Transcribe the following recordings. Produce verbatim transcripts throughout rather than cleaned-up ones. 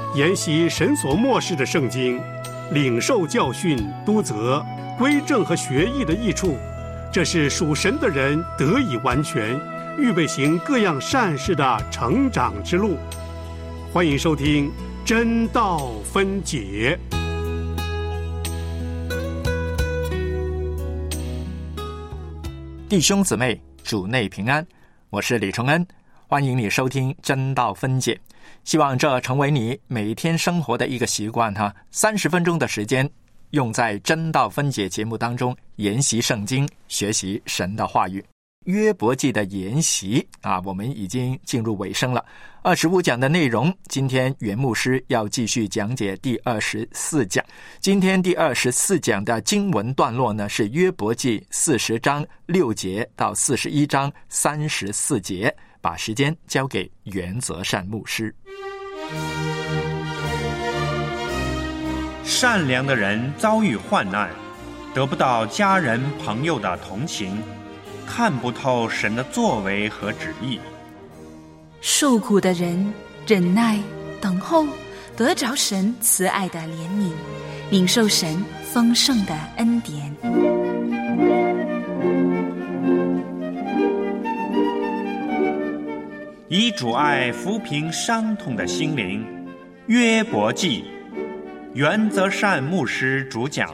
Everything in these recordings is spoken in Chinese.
研习神所默示的圣经，领受教训、督责、归正和学艺的益处，这是属神的人得以完全，预备行各样善事的成长之路。欢迎收听真道分解。 弟兄姊妹，主内平安，我是李崇恩，欢迎你收听真道分解。希望这成为你每天生活的一个习惯哈。三十分钟的时间用在真道分解节目当中，研习圣经，学习神的话语。约伯记的研习啊，我们已经进入尾声了。二十五讲的内容，今天袁牧师要继续讲解第二十四讲。今天第二十四讲的经文段落呢，是约伯记四十章六节到四十一章三十四节。把时间交给袁泽善牧师。 善良的人遭遇患难，得不到家人朋友的同情，看不透神的作为和旨意。 受苦的人忍耐等候，得着神慈爱的怜悯，领受神丰盛的恩典。 以主爱抚平伤痛的心灵，约伯记，袁泽善牧师主讲。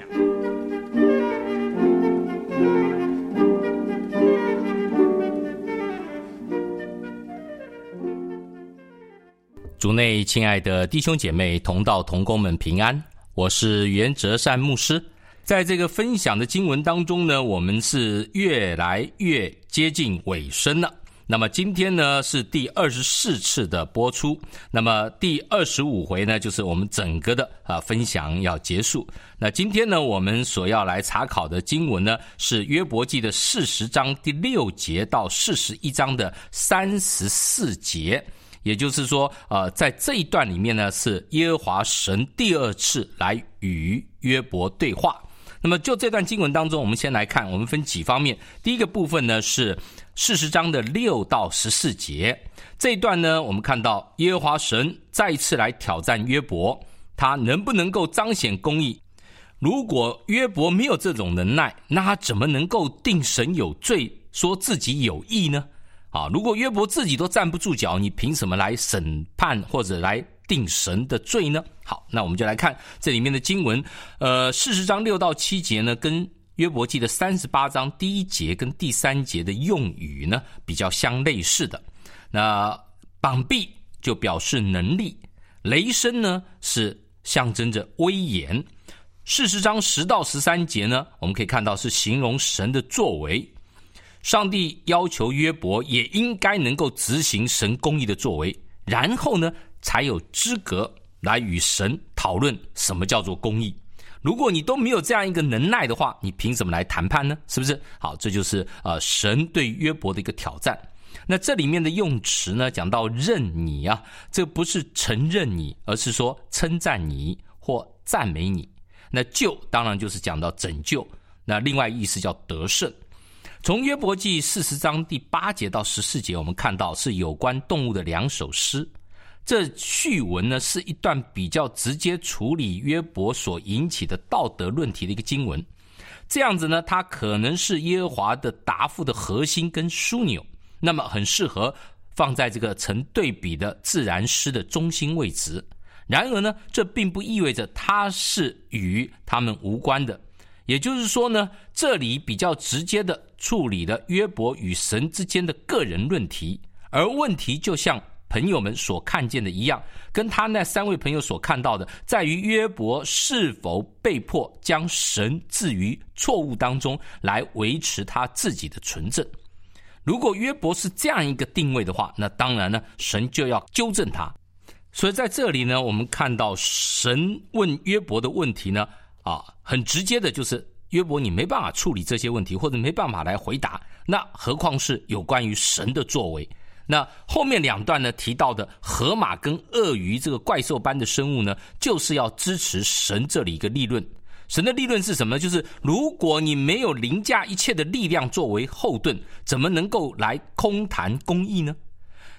主内亲爱的弟兄姐妹、同道同工们平安，我是袁泽善牧师。在这个分享的经文当中呢，我们是越来越接近尾声了。那么今天呢是第二十四次的播出，那么第二十五回呢就是我们整个的啊分享要结束。那今天呢我们所要来查考的经文呢是约伯记的四十章第六节到四十一章的三十四节，也就是说呃在这一段里面呢是耶和华神第二次来与约伯对话。那么就这段经文当中，我们先来看，我们分几方面。第一个部分呢是四十章的六到十四节，这一段呢我们看到耶和华神再一次来挑战约伯，他能不能够彰显公义。如果约伯没有这种能耐，那他怎么能够定神有罪，说自己有义呢？啊，如果约伯自己都站不住脚，你凭什么来审判或者来定神的罪呢？好，那我们就来看这里面的经文。呃，四十章六到七节呢，跟约伯记的三十八章第一节跟第三节的用语呢比较相类似的。那膀臂就表示能力，雷声呢是象征着威严。四十章十到十三节呢，我们可以看到是形容神的作为。上帝要求约伯也应该能够执行神公义的作为，然后呢才有资格来与神讨论什么叫做公义。如果你都没有这样一个能耐的话，你凭什么来谈判呢？是不是？好，这就是呃神对约伯的一个挑战。那这里面的用词呢，讲到认你啊，这不是承认你，而是说称赞你或赞美你。那救当然就是讲到拯救，那另外意思叫得胜。从约伯记四十章第八节到十四节，我们看到是有关动物的两首诗。这序文呢是一段比较直接处理约伯所引起的道德论题的一个经文，这样子呢它可能是耶和华的答复的核心跟枢纽，那么很适合放在这个成对比的自然诗的中心位置。然而呢这并不意味着它是与他们无关的，也就是说呢这里比较直接的处理了约伯与神之间的个人论题，而问题就像朋友们所看见的一样，跟他那三位朋友所看到的，在于约伯是否被迫将神置于错误当中来维持他自己的纯正。如果约伯是这样一个定位的话，那当然呢神就要纠正他。所以在这里呢我们看到神问约伯的问题呢啊，很直接的就是约伯你没办法处理这些问题，或者没办法来回答，那何况是有关于神的作为。那后面两段呢提到的河马跟鳄鱼这个怪兽般的生物呢，就是要支持神这里一个立论。神的立论是什么？就是如果你没有凌驾一切的力量作为后盾，怎么能够来空谈公义呢？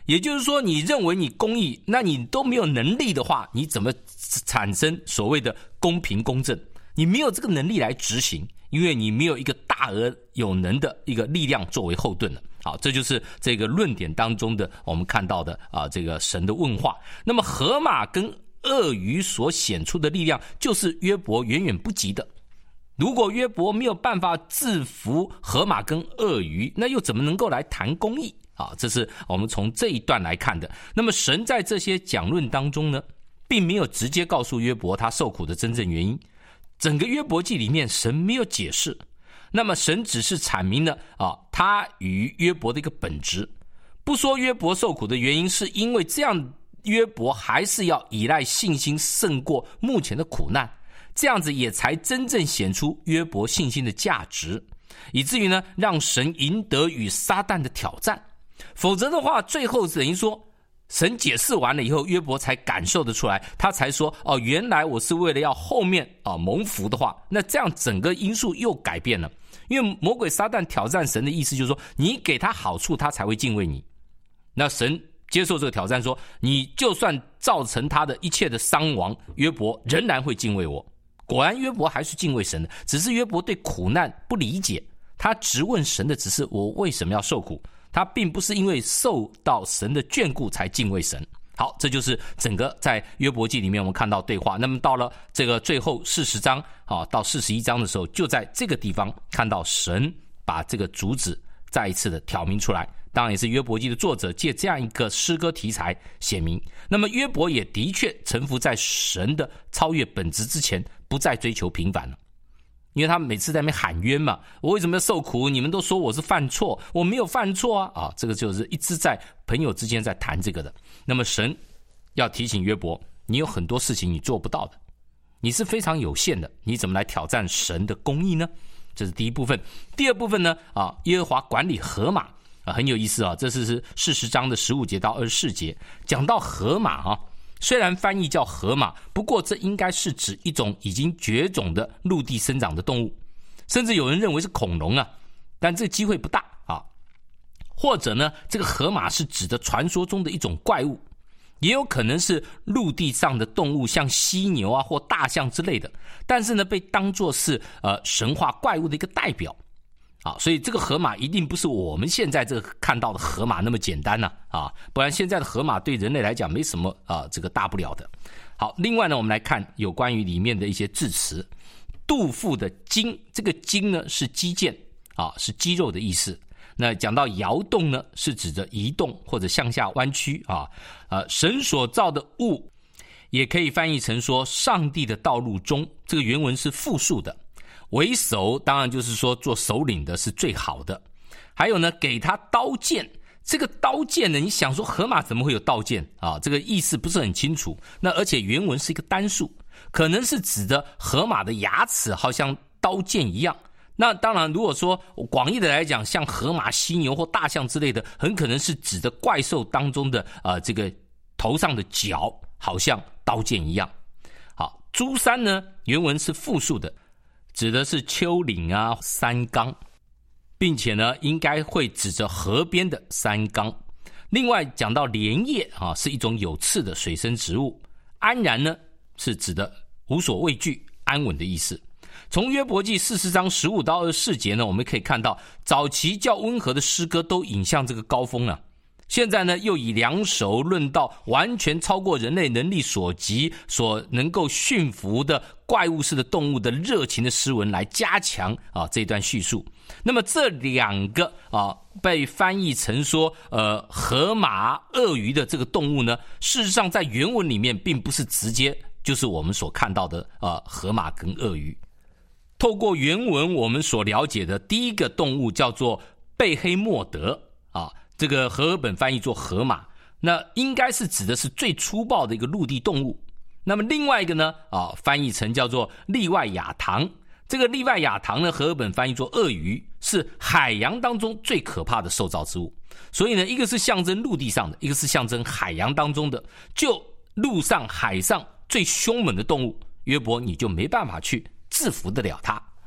也就是说，你认为你公义，那你都没有能力的话，你怎么产生所谓的公平公正？你没有这个能力来执行，因为你没有一个大而有能的一个力量作为后盾了。好，这就是这个论点当中的我们看到的啊，这个神的问话。那么河马跟鳄鱼所显出的力量，就是约伯远远不及的。如果约伯没有办法制服河马跟鳄鱼，那又怎么能够来谈公义啊？这是我们从这一段来看的。那么神在这些讲论当中呢，并没有直接告诉约伯他受苦的真正原因。整个约伯记里面神没有解释，那么神只是阐明了啊，他与约伯的一个本质。不说约伯受苦的原因是因为这样，约伯还是要依赖信心胜过目前的苦难，这样子也才真正显出约伯信心的价值，以至于呢让神赢得与撒旦的挑战。否则的话，最后等于说神解释完了以后，约伯才感受得出来，他才说哦，原来我是为了要后面啊蒙福的话，那这样整个因素又改变了。因为魔鬼撒旦挑战神的意思就是说，你给他好处，他才会敬畏你。那神接受这个挑战说，你就算造成他的一切的伤亡，约伯仍然会敬畏我。果然约伯还是敬畏神的，只是约伯对苦难不理解，他直问神的只是我为什么要受苦，他并不是因为受到神的眷顾才敬畏神。好，这就是整个在约伯记里面我们看到对话。那么到了这个最后四十章啊到四十一章的时候，就在这个地方看到神把这个主旨再一次的挑明出来。当然也是约伯记的作者借这样一个诗歌题材写明。那么约伯也的确臣服在神的超越本质之前，不再追求平凡了。因为他每次在那边喊冤嘛，我为什么要受苦？你们都说我是犯错，我没有犯错啊！啊，这个就是一直在朋友之间在谈这个的。那么神要提醒约伯，你有很多事情你做不到的，你是非常有限的，你怎么来挑战神的公义呢？这是第一部分。第二部分呢，啊，耶和华管理河马啊，很有意思啊。这是四十章的十五节到二十四节，讲到河马啊。虽然翻译叫河马，不过这应该是指一种已经绝种的陆地生长的动物，甚至有人认为是恐龙啊，但这机会不大啊。或者呢，这个河马是指的传说中的一种怪物，也有可能是陆地上的动物，像犀牛啊或大象之类的，但是呢，被当作是呃神话怪物的一个代表。啊，所以这个河马一定不是我们现在这个看到的河马那么简单呢 啊, 啊，不然现在的河马对人类来讲没什么啊这个大不了的。好，另外呢，我们来看有关于里面的一些字词。杜甫的筋，这个筋呢是肌腱啊，是肌肉的意思。那讲到摇动呢，是指着移动或者向下弯曲啊。呃，神所造的物，也可以翻译成说上帝的道路中，这个原文是复数的。为首当然就是说做首领的是最好的。还有呢，给他刀剑，这个刀剑呢，你想说河马怎么会有刀剑啊？这个意思不是很清楚。那而且原文是一个单数，可能是指的河马的牙齿好像刀剑一样。那当然如果说广义的来讲，像河马、犀牛或大象之类的，很可能是指的怪兽当中的呃这个头上的角好像刀剑一样。好，诸山呢，原文是复数的，指的是丘陵啊、山冈，并且呢，应该会指着河边的山冈。另外讲到莲叶啊，是一种有刺的水生植物。安然呢，是指的无所畏惧、安稳的意思。从约伯记四十章十五到二十四节呢，我们可以看到早期较温和的诗歌都引向这个高峰了。现在呢，又以两手论到完全超过人类能力所及、所能够驯服的怪物式的动物的热情的诗文来加强啊这段叙述。那么这两个啊被翻译成说呃河马、鳄鱼的这个动物呢，事实上在原文里面并不是直接就是我们所看到的呃河马跟鳄鱼。透过原文我们所了解的第一个动物叫做贝黑莫德啊。这个和合本翻译作河马，那应该是指的是最粗暴的一个陆地动物。那么另外一个呢，啊，翻译成叫做利外亚唐。这个利外亚唐呢，和合本翻译作鳄鱼，是海洋当中最可怕的受造之物。所以呢，一个是象征陆地上的，一个是象征海洋当中的。就陆上、海上最凶猛的动物，约伯你就没办法去制服得了它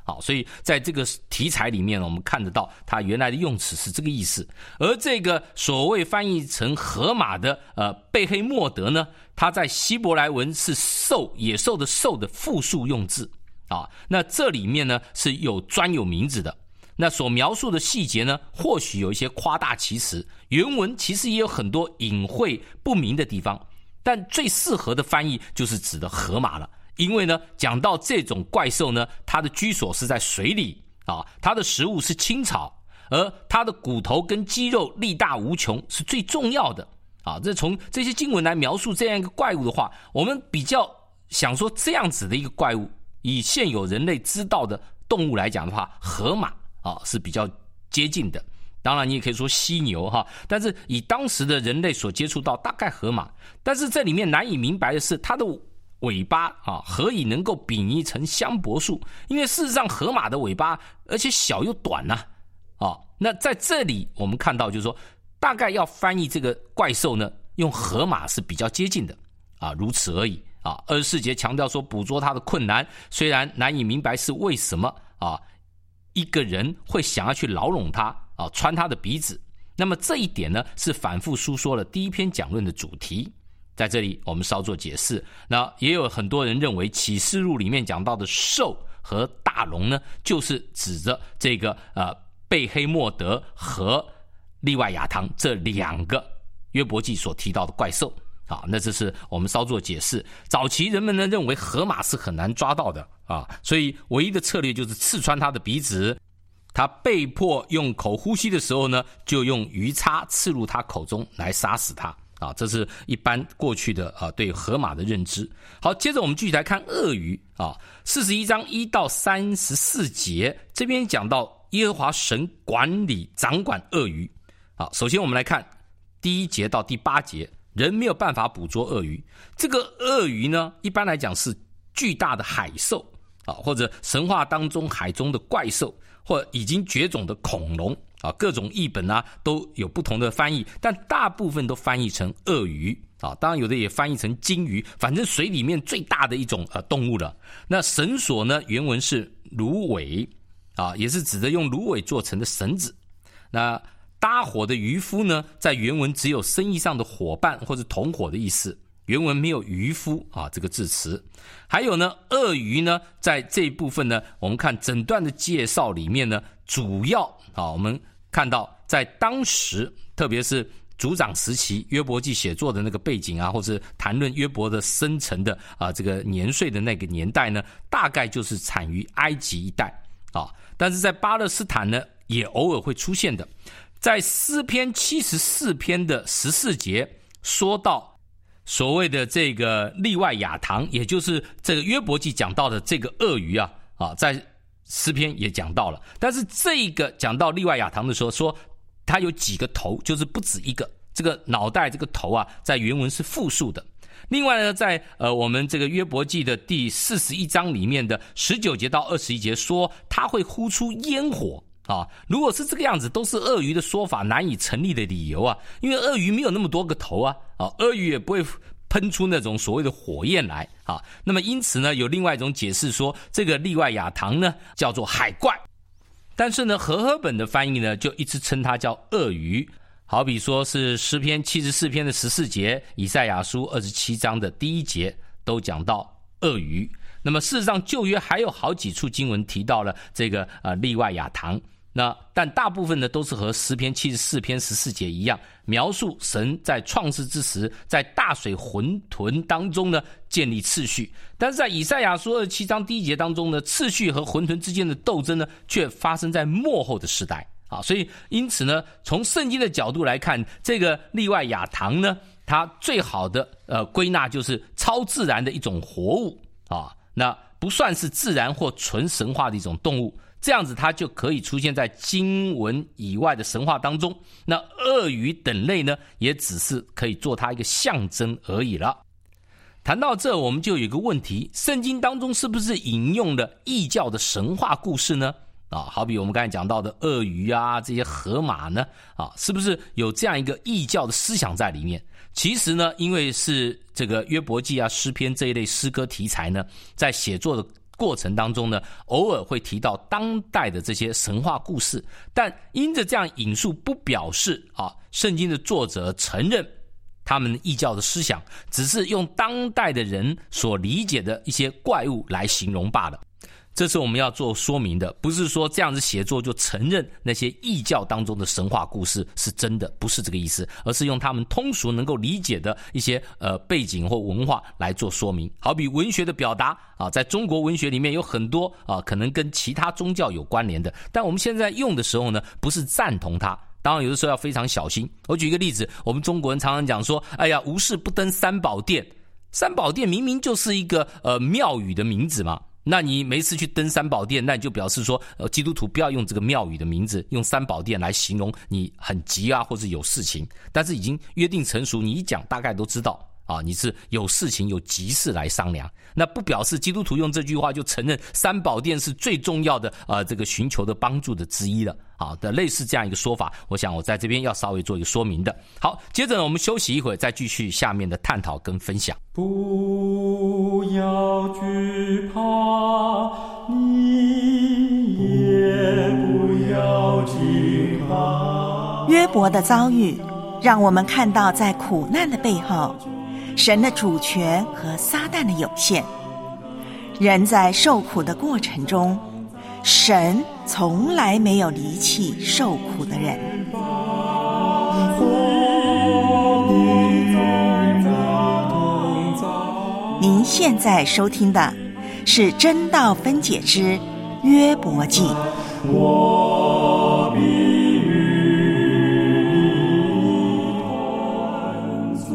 好，所以在这个题材里面，我们看得到它原来的用词是这个意思。而这个所谓翻译成河马的呃贝黑莫德呢，它在希伯来文是兽，野兽的兽的复数用字啊。那这里面呢是有专有名字的。那所描述的细节呢，或许有一些夸大其词，原文其实也有很多隐晦不明的地方，但最适合的翻译就是指的河马了。因为呢，讲到这种怪兽呢，它的居所是在水里啊，它的食物是青草，而它的骨头跟肌肉力大无穷，是最重要的啊。这从这些经文来描述这样一个怪物的话，我们比较想说这样子的一个怪物，以现有人类知道的动物来讲的话，河马啊是比较接近的。当然你也可以说犀牛哈，但是以当时的人类所接触到，大概河马。但是这里面难以明白的是，它的尾巴啊，何以能够比拟成香柏树？因为事实上，河马的尾巴而且小又短呐、啊，啊，那在这里我们看到，就是说，大概要翻译这个怪兽呢，用河马是比较接近的啊，如此而已啊。二十四节强调说，捕捉它的困难，虽然难以明白是为什么啊，一个人会想要去牢笼它啊，穿它的鼻子。那么这一点呢，是反复述说了第一篇讲论的主题。在这里我们稍作解释。那也有很多人认为启示录里面讲到的兽和大龙呢，就是指着这个呃贝黑莫德和利外亚堂这两个约伯记所提到的怪兽啊。那这是我们稍作解释。早期人们呢认为河马是很难抓到的啊，所以唯一的策略就是刺穿它的鼻子。他被迫用口呼吸的时候呢，就用鱼叉刺入他口中来杀死他啊，这是一般过去的啊对河马的认知。好，接着我们继续来看鳄鱼啊，四十一章一到三十四节，这边讲到耶和华神管理掌管鳄鱼啊。首先我们来看第一节到第八节，人没有办法捕捉鳄鱼。这个鳄鱼呢，一般来讲是巨大的海兽啊，或者神话当中海中的怪兽，或已经绝种的恐龙啊，各种译本啊都有不同的翻译，但大部分都翻译成鳄鱼啊，当然有的也翻译成鲸鱼，反正水里面最大的一种呃动物了。那绳索呢，原文是芦苇啊，也是指的用芦苇做成的绳子。那搭伙的渔夫呢，在原文只有生意上的伙伴或者同伙的意思，原文没有渔夫啊这个字词。还有呢，鳄鱼呢，在这一部分呢，我们看整段的介绍里面呢，主要啊，我们看到在当时，特别是族长时期，约伯记写作的那个背景啊，或者谈论约伯的生辰的啊这个年岁的那个年代呢，大概就是产于埃及一带啊，但是在巴勒斯坦呢，也偶尔会出现的。在诗篇七十四篇的十四节说到所谓的这个利外亚堂，也就是这个约伯记讲到的这个鳄鱼啊，啊，在诗篇也讲到了。但是这个讲到利外亚堂的时候，说它有几个头，就是不止一个。这个脑袋这个头啊，在原文是复数的。另外呢，在呃我们这个约伯记的第四十一章里面的十九节到二十一节说，它会呼出烟火。啊，如果是这个样子，都是鳄鱼的说法难以成立的理由啊，因为鳄鱼没有那么多个头啊，啊，鳄鱼也不会喷出那种所谓的火焰来啊。那么因此呢，有另外一种解释说，这个利外亚堂呢叫做海怪，但是呢，和合本的翻译呢就一直称它叫鳄鱼。好比说是诗篇七十四篇的十四节，以赛亚书二十七章的第一节都讲到鳄鱼。那么事实上旧约还有好几处经文提到了这个呃利外亚堂。那但大部分呢都是和诗篇七十四篇十四节一样，描述神在创世之时，在大水浑沌当中呢建立次序。但是在以赛亚书二十七章第一节当中呢，次序和浑沌之间的斗争呢，却发生在末后的时代啊。所以因此呢，从圣经的角度来看，这个利外亚堂呢，它最好的呃归纳就是超自然的一种活物啊，那不算是自然或纯神话的一种动物。这样子它就可以出现在经文以外的神话当中。那鳄鱼等类呢，也只是可以做它一个象征而已了。谈到这，我们就有一个问题，圣经当中是不是引用了异教的神话故事呢？啊，好比我们刚才讲到的鳄鱼啊，这些河马呢，啊，是不是有这样一个异教的思想在里面？其实呢，因为是这个约伯记啊、诗篇这一类诗歌题材呢，在写作的过程当中呢，偶尔会提到当代的这些神话故事，但因着这样引述不表示啊，圣经的作者承认他们异教的思想，只是用当代的人所理解的一些怪物来形容罢了。这是我们要做说明的，不是说这样子写作就承认那些异教当中的神话故事是真的，不是这个意思，而是用他们通俗能够理解的一些呃背景或文化来做说明。好比文学的表达啊，在中国文学里面有很多啊可能跟其他宗教有关联的，但我们现在用的时候呢，不是赞同它。当然有的时候要非常小心。我举一个例子，我们中国人常常讲说，哎呀，无事不登三宝殿。三宝殿明明就是一个呃庙宇的名字嘛，那你每次去登三宝殿，那你就表示说，呃，基督徒不要用这个庙宇的名字，用三宝殿来形容你很急啊，或者有事情。但是已经约定成熟，你一讲大概都知道啊，你是有事情有急事来商量。那不表示基督徒用这句话就承认三宝殿是最重要的呃这个寻求的帮助的之一了。好的，类似这样一个说法，我想我在这边要稍微做一个说明的。好，接着呢我们休息一会儿，再继续下面的探讨跟分享。 不要惧怕，你也不要惧怕。 约伯的遭遇让我们看到在苦难的背后，神的主权和撒旦的有限。人在受苦的过程中，神从来没有离弃受苦的人。您现在收听的是真道分解之约伯记。 我必与你同住。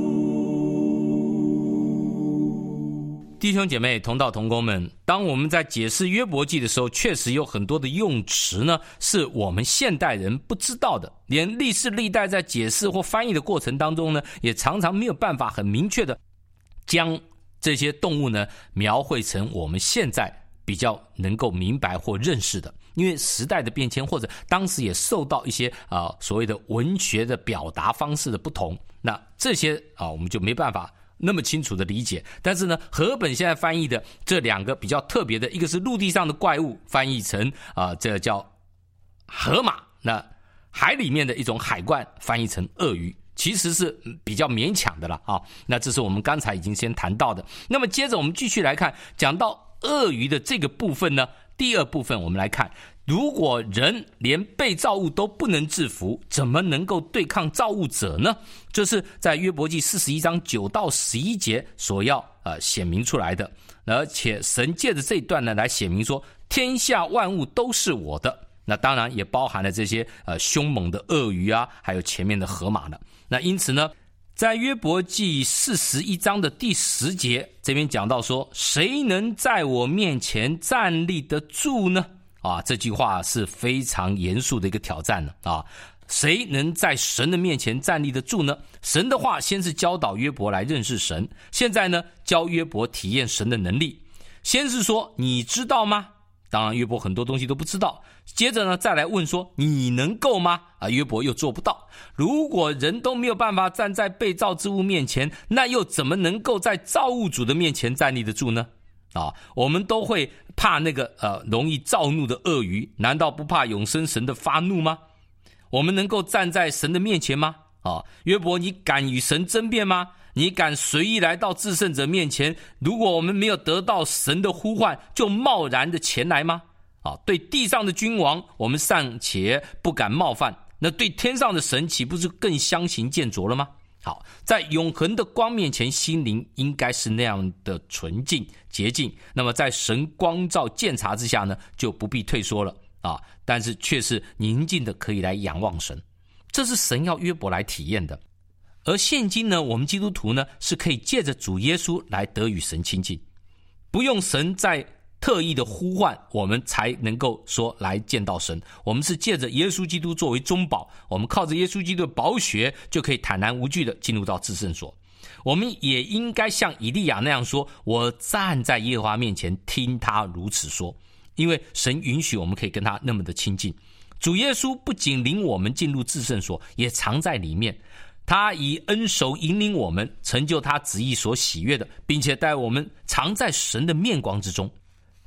弟兄姐妹、同道同工们，当我们在解释约伯记的时候，确实有很多的用词呢，是我们现代人不知道的，连历世历代在解释或翻译的过程当中呢，也常常没有办法很明确的将这些动物呢描绘成我们现在比较能够明白或认识的。因为时代的变迁，或者当时也受到一些啊、呃、所谓的文学的表达方式的不同，那这些啊、呃、我们就没办法那么清楚的理解。但是呢，和本现在翻译的这两个比较特别的，一个是陆地上的怪物，翻译成啊、呃、这个叫河马，那海里面的一种海怪翻译成鳄鱼，其实是比较勉强的了啊。那这是我们刚才已经先谈到的。那么接着我们继续来看，讲到鳄鱼的这个部分呢，第二部分我们来看，如果人连被造物都不能制服，怎么能够对抗造物者呢？这是在约伯记四十一章九到十一节所要呃显明出来的。而且神借着这一段呢来显明说，天下万物都是我的。那当然也包含了这些呃凶猛的鳄鱼啊，还有前面的河马了。那因此呢，在约伯记四十一章的第十节这边讲到说，谁能在我面前站立得住呢？啊，这句话是非常严肃的一个挑战了啊！谁能在神的面前站立得住呢？神的话先是教导约伯来认识神，现在呢教约伯体验神的能力。先是说你知道吗？当然约伯很多东西都不知道。接着呢再来问说你能够吗？啊，约伯又做不到。如果人都没有办法站在被造之物面前，那又怎么能够在造物主的面前站立得住呢？啊，我们都会怕那个呃容易躁怒的鳄鱼，难道不怕永生神的发怒吗？我们能够站在神的面前吗？啊，约伯，你敢与神争辩吗？你敢随意来到至圣者面前？如果我们没有得到神的呼唤，就贸然的前来吗？啊，对地上的君王，我们尚且不敢冒犯，那对天上的神岂不是更相形见拙了吗？好，在永恒的光面前，心灵应该是那样的纯净洁净，那么在神光照鉴察之下呢，就不必退缩了啊！但是却是宁静的可以来仰望神，这是神要约伯来体验的。而现今呢，我们基督徒呢是可以借着主耶稣来得与神亲近，不用神在特意的呼唤我们才能够说来见到神，我们是借着耶稣基督作为中保，我们靠着耶稣基督的宝血就可以坦然无惧的进入到至圣所。我们也应该像以利亚那样说，我站在耶和华面前听他如此说，因为神允许我们可以跟他那么的亲近。主耶稣不仅领我们进入至圣所，也藏在里面，他以恩手引领我们，成就他旨意所喜悦的，并且带我们藏在神的面光之中。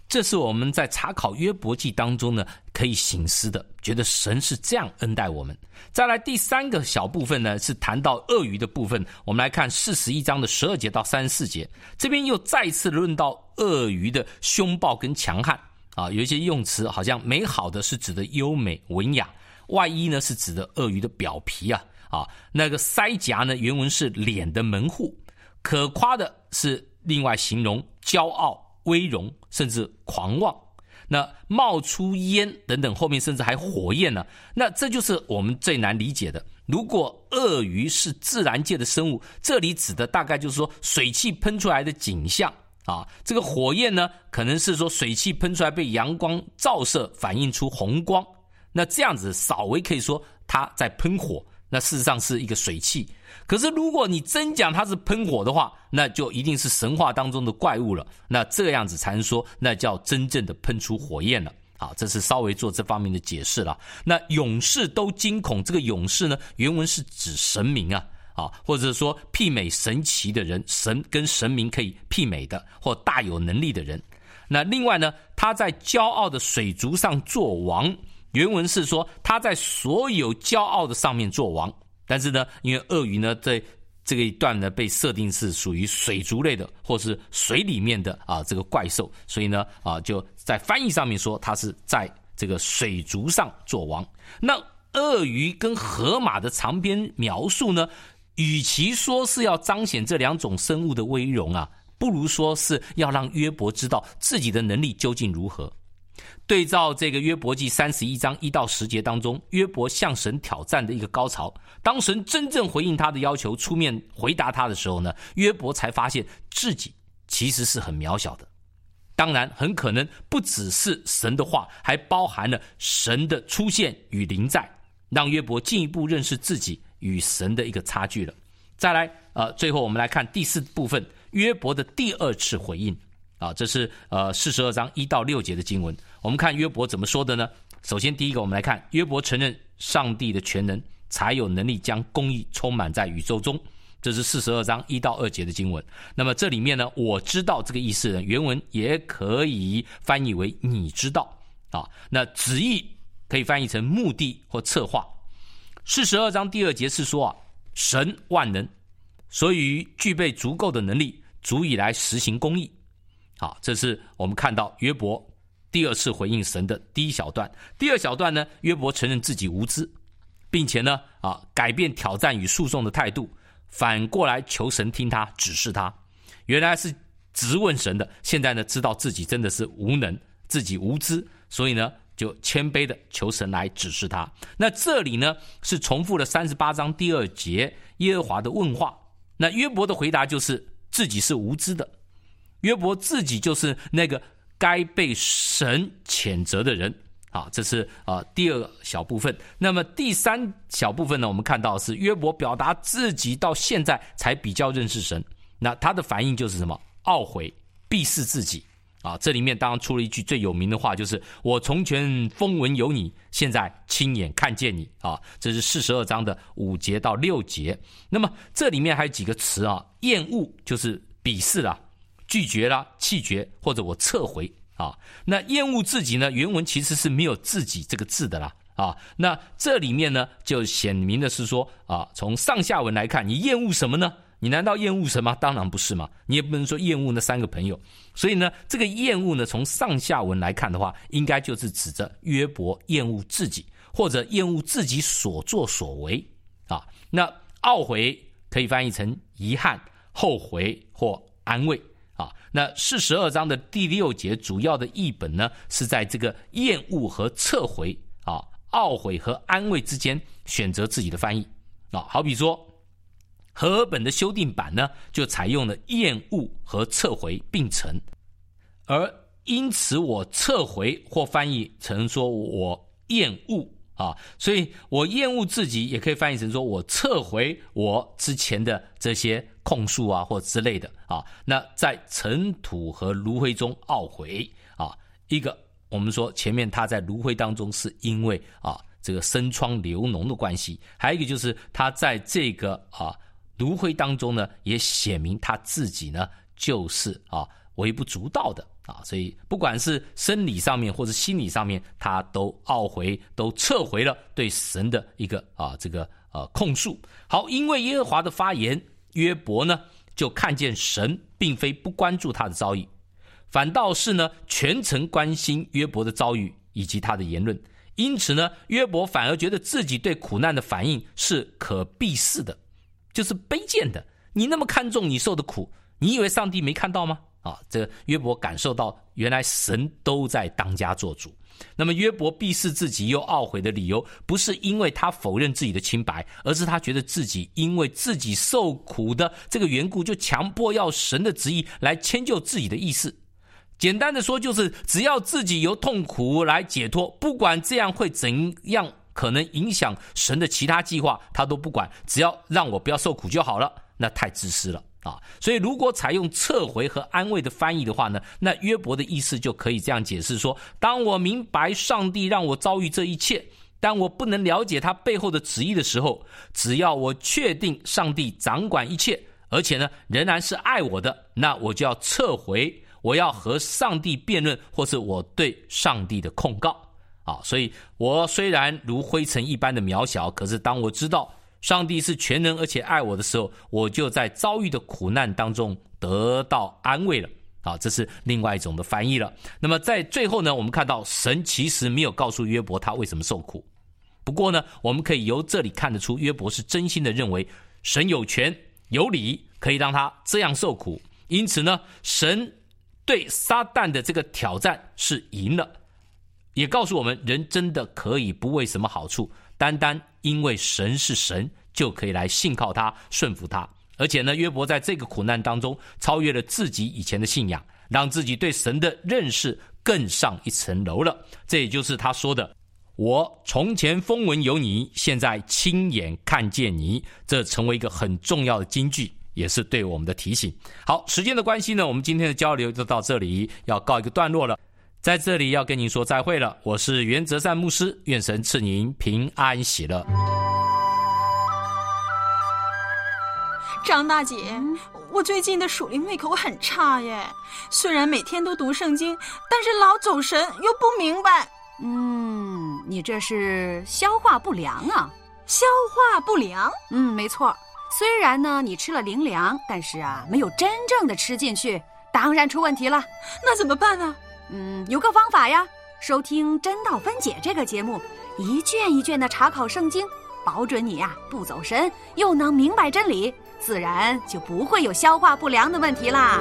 这是我们在查考约伯记当中呢可以省思的，觉得神是这样恩待我们。再来第三个小部分呢，是谈到鳄鱼的部分。我们来看四十一章的十二节到三十四节，这边又再次论到鳄鱼的凶暴跟强悍啊，有一些用词好像美好的是指的优美文雅，外衣呢是指的鳄鱼的表皮啊啊，那个腮颊呢原文是脸的门户，可夸的是另外形容骄傲、威荣，甚至狂妄。那冒出烟等等，后面甚至还火焰呢。那这就是我们最难理解的。如果鳄鱼是自然界的生物，这里指的大概就是说水汽喷出来的景象啊。这个火焰呢，可能是说水汽喷出来被阳光照射，反映出红光。那这样子稍微可以说它在喷火，那事实上是一个水汽。可是如果你真讲它是喷火的话，那就一定是神话当中的怪物了，那这样子才能说那叫真正的喷出火焰了。好，这是稍微做这方面的解释了。那勇士都惊恐，这个勇士呢原文是指神明啊，啊，或者说媲美神奇的人，神跟神明可以媲美的或大有能力的人。那另外呢，他在骄傲的水族上做王，原文是说他在所有骄傲的上面做王。但是呢，因为鳄鱼呢在这个一段呢被设定是属于水族类的或是水里面的啊这个怪兽，所以呢啊就在翻译上面说它是在这个水族上做王。那鳄鱼跟河马的长篇描述呢，与其说是要彰显这两种生物的威荣啊，不如说是要让约伯知道自己的能力究竟如何。对照这个约伯记三十一章一到十节当中，约伯向神挑战的一个高潮，当神真正回应他的要求，出面回答他的时候呢，约伯才发现自己其实是很渺小的。当然很可能不只是神的话，还包含了神的出现与临在，让约伯进一步认识自己与神的一个差距了。再来呃，最后我们来看第四部分，约伯的第二次回应啊，这是呃四十二章一到六节的经文。我们看约伯怎么说的呢？首先第一个，我们来看约伯承认上帝的全能，才有能力将公义充满在宇宙中，这是四十二章一到二节的经文。那么这里面呢，我知道这个意思呢，原文也可以翻译为你知道啊，那旨意可以翻译成目的或策划。四十二章第二节是说啊，神万能，所以具备足够的能力，足以来实行公义。好，这是我们看到约伯第二次回应神的第一小段。第二小段呢，约伯承认自己无知，并且呢啊改变挑战与诉讼的态度，反过来求神听他指示他。原来是质问神的，现在呢知道自己真的是无能，自己无知，所以呢就谦卑的求神来指示他。那这里呢是重复了三十八章第二节耶和华的问话。那约伯的回答就是自己是无知的，约伯自己就是那个该被神谴责的人啊，这是呃第二小部分。那么第三小部分呢，我们看到的是约伯表达自己到现在才比较认识神，那他的反应就是什么？懊悔，鄙视自己啊。这里面当然出了一句最有名的话，就是我从前风闻有你，现在亲眼看见你啊。这是四十二章的五节到六节。那么这里面还有几个词啊，厌恶就是鄙视啦，拒绝啦，弃绝，或者我撤回啊。那厌恶自己呢，原文其实是没有自己这个字的啦啊。那这里面呢就显明的是说啊，从上下文来看，你厌恶什么呢？你难道厌恶神吗？当然不是嘛，你也不能说厌恶那三个朋友。所以呢，这个厌恶呢，从上下文来看的话，应该就是指着约伯厌恶自己，或者厌恶自己所作所为啊。那懊悔可以翻译成遗憾、后悔或安慰啊。那四十二章的第六节主要的译本呢，是在这个厌恶和撤回啊、懊悔和安慰之间选择自己的翻译啊。好比说和合本的修订版呢，就采用了厌恶和撤回并成，而因此我撤回或翻译成说我厌恶啊，所以我厌恶自己也可以翻译成说我撤回我之前的这些控诉啊或之类的啊。那在尘土和炉灰中懊悔啊，一个我们说前面他在炉灰当中是因为啊这个生疮流脓的关系，还有一个就是他在这个啊炉灰当中呢，也显明他自己呢就是啊微不足道的啊，所以不管是生理上面或是心理上面，他都懊悔，都撤回了对神的一个啊这个呃控诉。好，因为耶和华的发言，约伯呢就看见神并非不关注他的遭遇，反倒是呢全程关心约伯的遭遇以及他的言论。因此呢，约伯反而觉得自己对苦难的反应是可鄙视的，就是卑贱的。你那么看重你受的苦，你以为上帝没看到吗？啊，这约伯感受到原来神都在当家做主。那么约伯鄙视自己又懊悔的理由，不是因为他否认自己的清白，而是他觉得自己因为自己受苦的这个缘故，就强迫要神的旨意来迁就自己的意思。简单的说，就是只要自己由痛苦来解脱，不管这样会怎样可能影响神的其他计划，他都不管，只要让我不要受苦就好了，那太自私了啊！所以如果采用撤回和安慰的翻译的话呢，那约伯的意思就可以这样解释说：当我明白上帝让我遭遇这一切，但我不能了解他背后的旨意的时候，只要我确定上帝掌管一切，而且呢仍然是爱我的，那我就要撤回我要和上帝辩论，或是我对上帝的控告啊。所以我虽然如灰尘一般的渺小，可是当我知道上帝是全能而且爱我的时候，我就在遭遇的苦难当中得到安慰了啊。这是另外一种的翻译了。那么在最后呢，我们看到神其实没有告诉约伯他为什么受苦，不过呢，我们可以由这里看得出约伯是真心的认为神有权有理，可以让他这样受苦。因此呢，神对撒旦的这个挑战是赢了，也告诉我们人真的可以不为什么好处，单单因为神是神，就可以来信靠他，顺服他。而且呢，约伯在这个苦难当中超越了自己以前的信仰，让自己对神的认识更上一层楼了。这也就是他说的：我从前风闻有你，现在亲眼看见你。这成为一个很重要的金句，也是对我们的提醒。好，时间的关系呢，我们今天的交流就到这里，要告一个段落了。在这里要跟您说再会了，我是袁哲善牧师，愿神赐您平安喜乐。 张大姐，我最近的属灵胃口很差耶，虽然每天都读圣经，但是老走神又不明白。 嗯，你这是消化不良啊。 消化不良？ 嗯，没错。虽然呢你吃了灵粮，但是啊没有真正的吃进去，当然出问题了。 那怎么办呢？ 嗯，有个方法呀，收听真道分解这个节目，一卷一卷的查考圣经，保准你呀不走神，又能明白真理，自然就不会有消化不良的问题啦。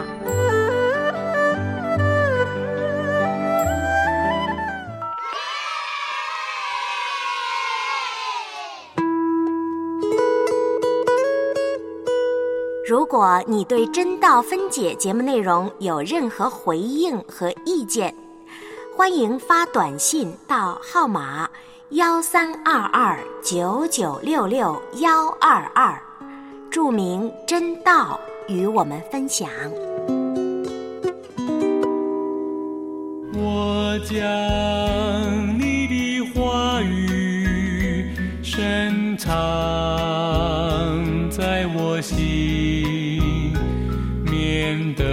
如果你对真道分解节目内容有任何回应和意见，欢迎发短信到号码幺三二二九九六六幺二二，注明真道与我们分享。 我将你的话语深藏在我心，免得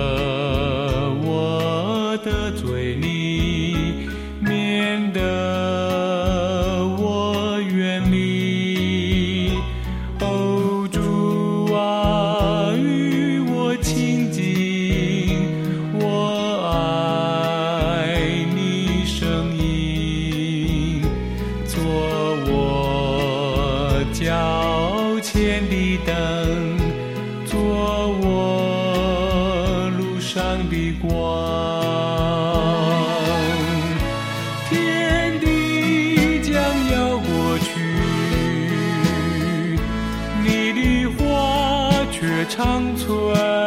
我的嘴里，免得我远离。哦，主啊，与我亲近，我爱你声音，做我脚前的灯，做我路上的光。天地将要过去，你的话却长存。